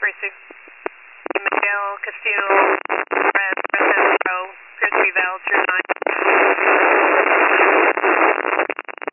Precinct. Miguel Castillo, red, Row, appears to be valid through 9.